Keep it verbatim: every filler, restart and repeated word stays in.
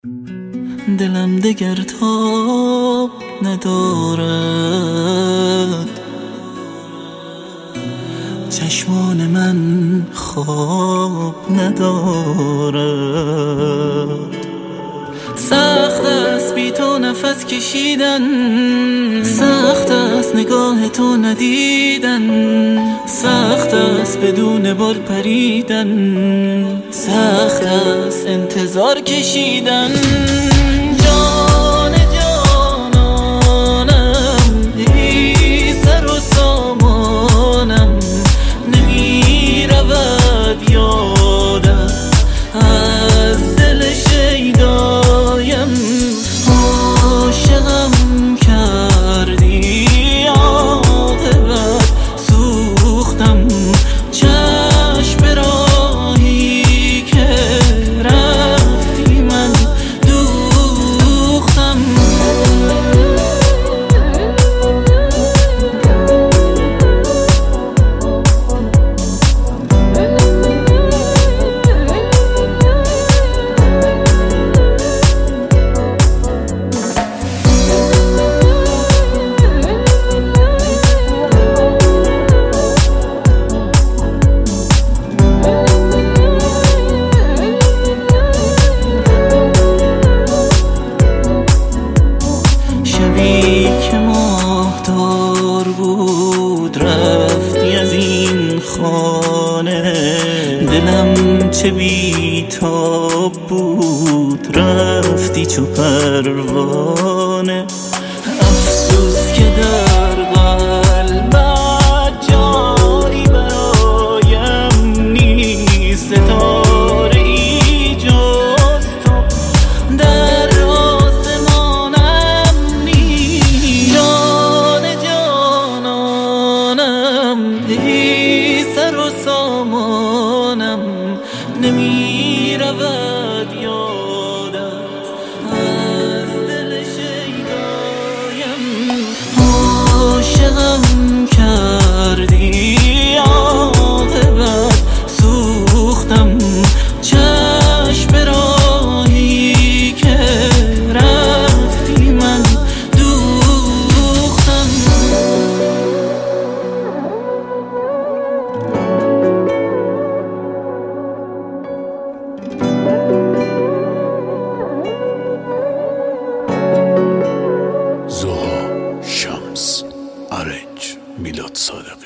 دلم دگر تاب ندارد، چشمان من خواب ندارد. سخت است بی تو نفس کشیدن، سخت است نگاه تو ندیدن، سخت است بدون بال پریدن، سخت است انتظار کشیدن. جان جانانم ای سر و سامانم، نمی رود یادم از دل شیدایم. عاشقم کردی عاقبت سوختم، چشم به راهی که رفتی من دوختم. شبی که ماهتار بود رفتی از این خانه، دلم چه بی‌تاب بود رفتی چو پروانه. افسوس که در قلبت جایی برایم نیست، ستاره ای جز تو در آسمانم نیست. جان جانانم ای سر و سامانم، نمی رود یادت از دل شیدایم. عاشقم کردی عاقبت سوختم، چشم به راهی که رفتی من دوختم. زها شمس ارنج میلاد صادق.